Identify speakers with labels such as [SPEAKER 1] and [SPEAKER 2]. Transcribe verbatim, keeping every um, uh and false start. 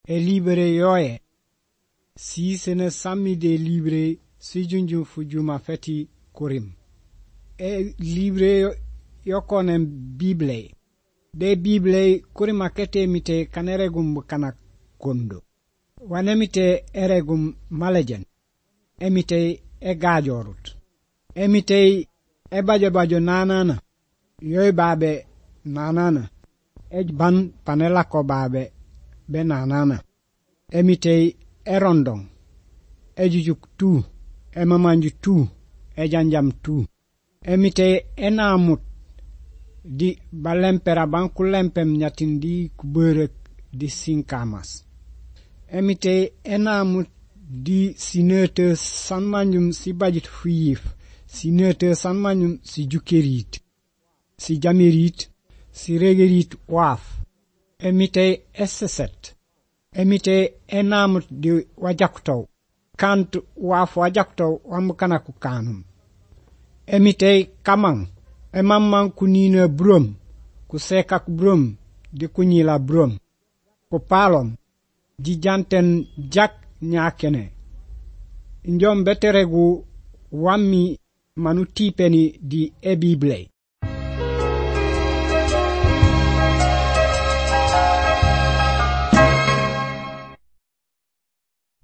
[SPEAKER 1] e libere yoye si sene sammi de libre si junjum fujuma feti kurim e libre yokonem bible de bible kurima kete mite kaneregum kana kondo wanemite eregum malajen emite e gajorut emite e bajo bajo nanana yoy babe nanana e ban panela ko babe be nanana emite e rondong e jujuk tu e mamanju tu e janjam tu emite e namut di balempera banku lempem nyatindi kuberek di sinkamas emite e namut di sinete sanmanjum si bajit fuyif sinete sanmanjum si jukerit si jamirit si regerit waf emite esseset emite enamut di wajaktaw kant waf wajaktaw wamkana ku kanum emite kamang emamman kunina brum ku sekak brum di kunyila brum ku palom di janten jak nyakene njom beteregu wammi manu tipeni di e bible